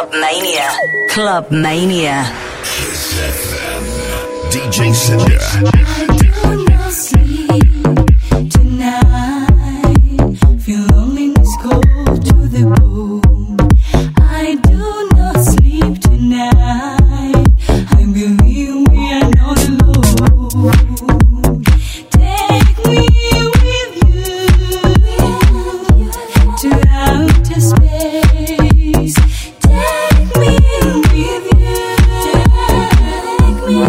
Club Mania. Club Mania. Kiss FM. DJ Cinder. I do not sleep tonight. Feel loneliness cold to the bone. I do not sleep tonight. I believe we are not alone. Take me with you to outer space. Take me with you. Take me.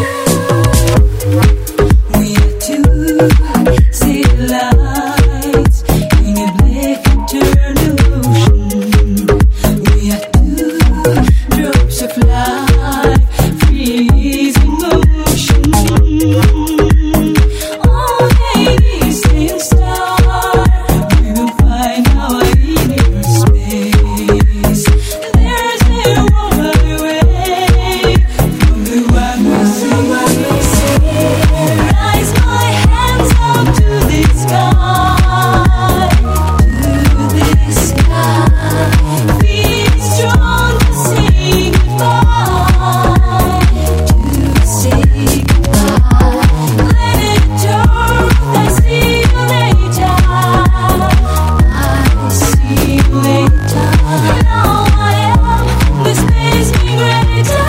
We are two city lights in a black eternal ocean. We are two drops of light, freezing motion. On a distant star, we will find our inner space. There's no other way from the one we see. Rise my hands up to the sky, to the sky. Feel strong to say goodbye, to say goodbye. Let it turn, I see you later. I see you later. Now I am the space migrator.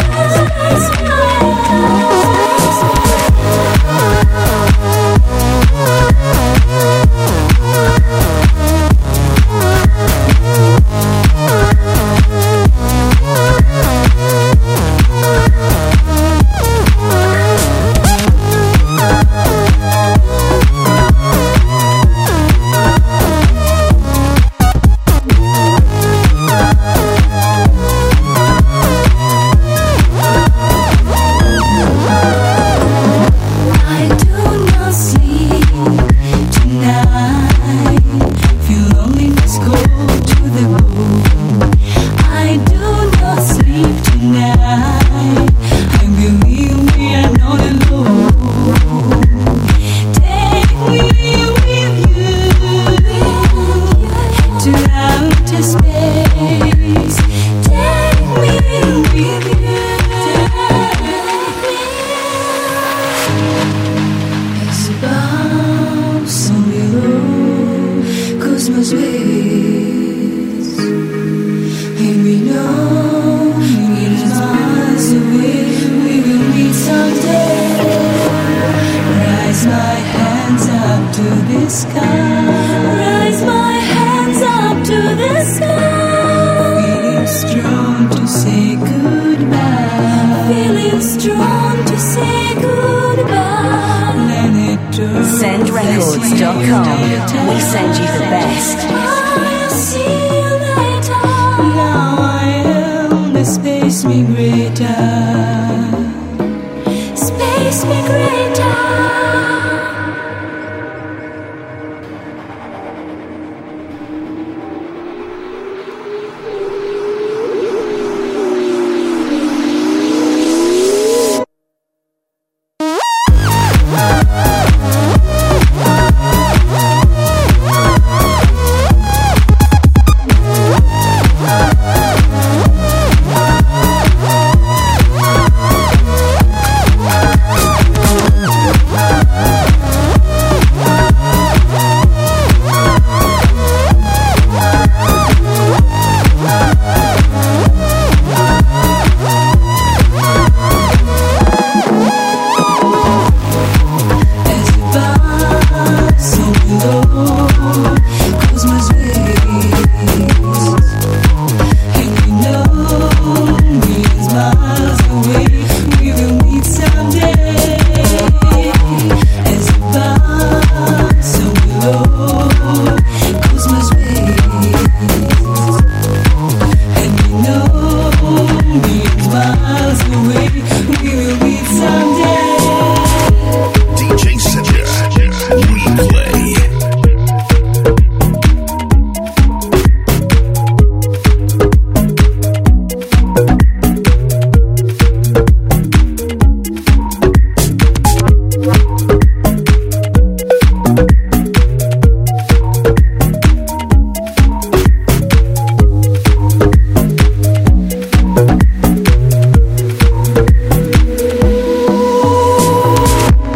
I do not sleep tonight. Feel loneliness cold to the bone. I do not sleep tonight. I believe we are not alone. Take me with you to outer space. Take me with you. It's about some below cosmos waves. And we know it is miles away. We will meet someday. Rise my hands up to the sky. Rise my hands up to the sky. Feeling strong to say goodbye. Feeling strong to say goodbye. Let it turn. Sendrecords.com. We send you the best.